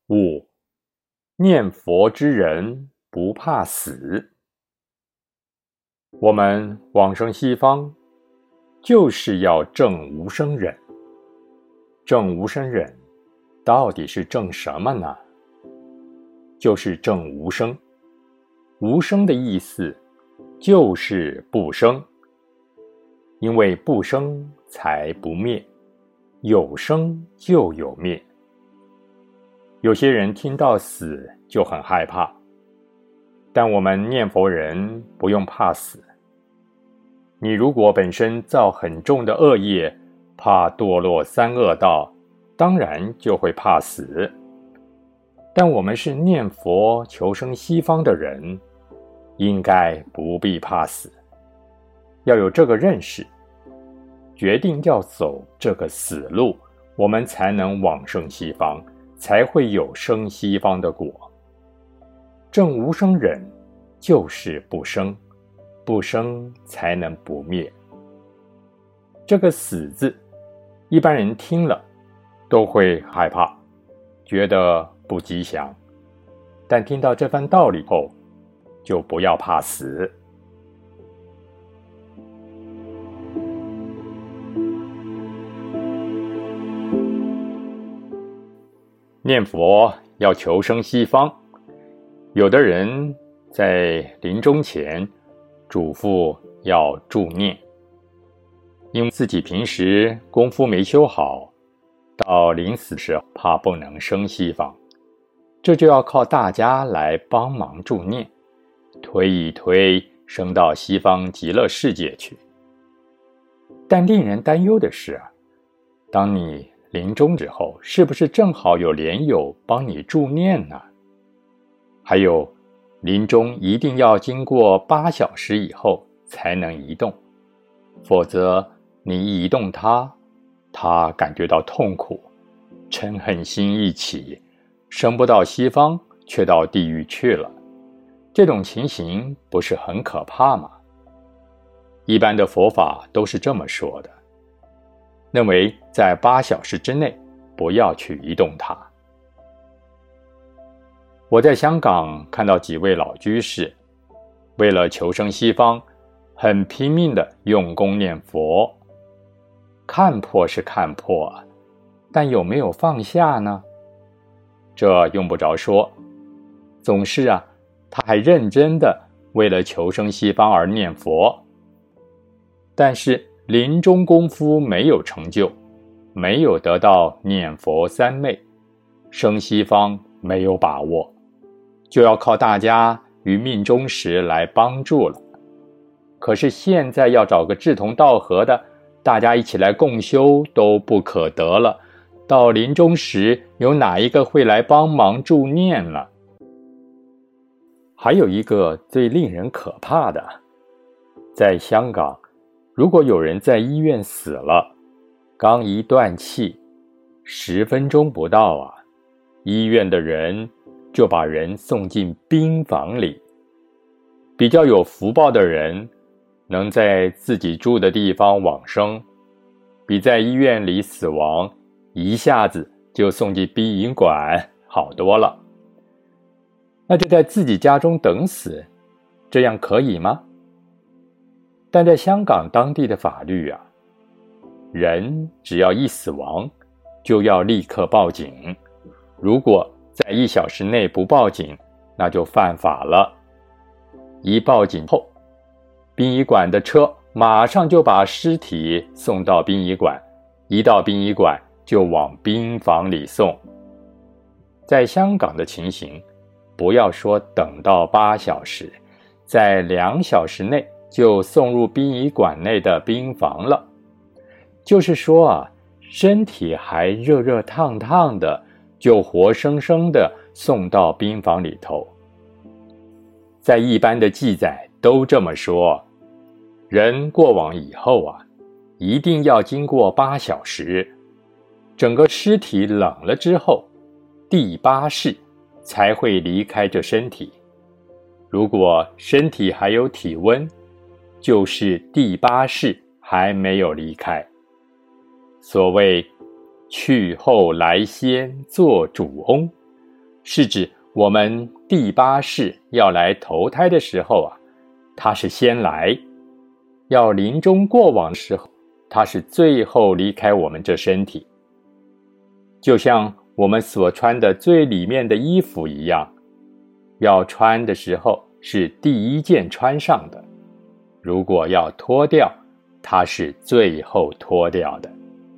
5. 念佛之人不怕死。我们往生西方，就是要证无生忍。证无生忍，到底是证什么呢？就是证无生。无生的意思就是不生，因为不生才不灭，有生就有灭。有些人听到死就很害怕，但我们念佛人不用怕死。你如果本身造很重的恶业，怕堕落三恶道，当然就会怕死。但我们是念佛求生西方的人，应该不必怕死。要有这个认识，决定要走这个死路，我们才能往生西方，才会有生西方的果。证无生忍就是不生，不生才能不灭。这个死字，一般人听了都会害怕，觉得不吉祥，但听到这番道理后，就不要怕死。念佛要求生西方，有的人在临终前嘱咐要助念，因为自己平时功夫没修好，到临死时怕不能生西方，这就要靠大家来帮忙助念，推一推升到西方极乐世界去。但令人担忧的是，当你临终之后，是不是正好有莲友帮你助念呢？还有，临终一定要经过8小时以后才能移动，否则你一移动他感觉到痛苦，嗔恨心一起，升不到西方，却到地狱去了。这种情形不是很可怕吗？一般的佛法都是这么说的，认为在8小时之内不要去移动它。我在香港看到几位老居士，为了求生西方，很拼命地用功念佛。看破是看破，但有没有放下呢？这用不着说，总是他还认真地为了求生西方而念佛。但是临终功夫没有成就，没有得到念佛三昧，生西方没有把握，就要靠大家于命终时来帮助了。可是现在要找个志同道合的，大家一起来共修都不可得了，到临终时有哪一个会来帮忙助念了？还有一个最令人可怕的，在香港，如果有人在医院死了，刚一断气，10分钟不到医院的人就把人送进病房里。比较有福报的人，能在自己住的地方往生，比在医院里死亡，一下子就送进殡仪馆好多了。那就在自己家中等死，这样可以吗？但在香港当地的法律人只要一死亡，就要立刻报警。如果在1小时内不报警，那就犯法了。一报警后，殡仪馆的车马上就把尸体送到殡仪馆，一到殡仪馆就往病房里送。在香港的情形，不要说等到8小时，在2小时内就送入殡仪馆内的病房了。就是说身体还热热烫烫的，就活生生的送到病房里头。在一般的记载都这么说，人过往以后一定要经过8小时，整个尸体冷了之后，第8世才会离开这身体。如果身体还有体温，就是第8世还没有离开。所谓去后来先做主翁， 是指我们第八世要来投胎的时候他是先来；要临终过往的时候，他是最后离开我们这身体。就像我们所穿的最里面的衣服一样，要穿的时候是第一件穿上的，如果要脱掉，它是最后脱掉的。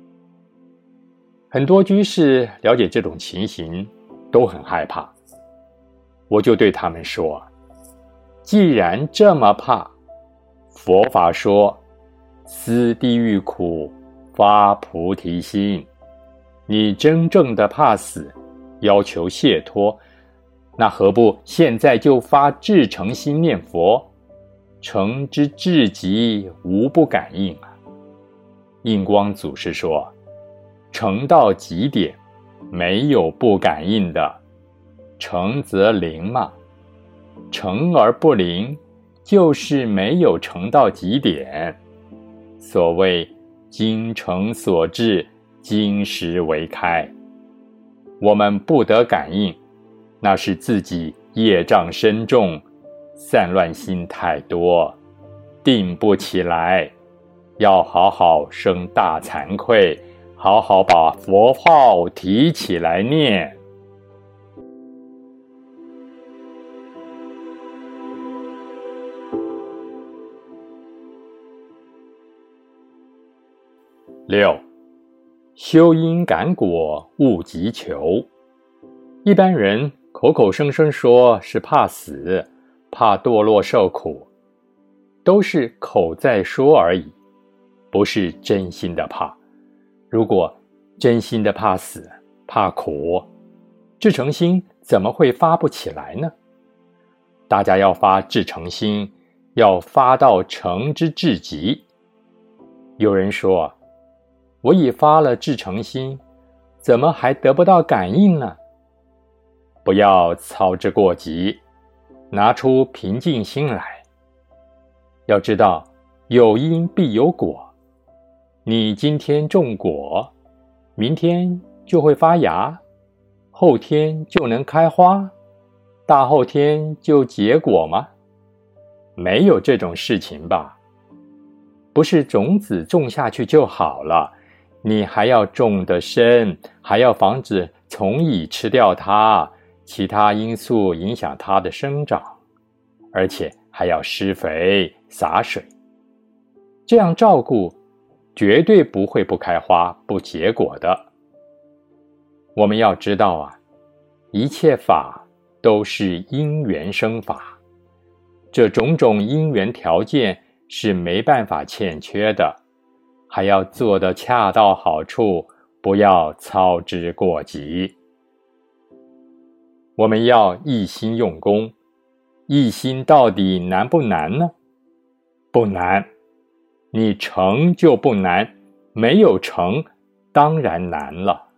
很多居士了解这种情形，都很害怕。我就对他们说，既然这么怕，佛法说思地狱苦，发菩提心。你真正的怕死，要求解脱，那何不现在就发至诚心念佛，诚之至极，无不感应印光祖师说，诚到极点，没有不感应的。诚则灵嘛，诚而不灵，就是没有诚到极点。所谓精诚所至，金石为开。我们不得感应，那是自己业障深重，散乱心太多，定不起来。要好好生大惭愧，好好把佛号提起来念。6. 修因感果，勿急求。一般人口口声声说是怕死，怕堕落受苦，都是口在说而已，不是真心的怕。如果真心的怕死怕苦，至诚心怎么会发不起来呢？大家要发至诚心，要发到诚之至极。有人说，我已发了至诚心，怎么还得不到感应呢？不要操之过急，拿出平静心来。要知道，有因必有果。你今天种果，明天就会发芽，后天就能开花，大后天就结果吗？没有这种事情吧？不是种子种下去就好了，你还要种得深，还要防止虫蚁吃掉它，其他因素影响它的生长，而且还要施肥洒水。这样照顾，绝对不会不开花不结果的。我们要知道一切法都是因缘生法，这种种因缘条件是没办法欠缺的，还要做得恰到好处，不要操之过急。我们要一心用功，一心到底难不难呢？不难，你成就不难，没有成，当然难了。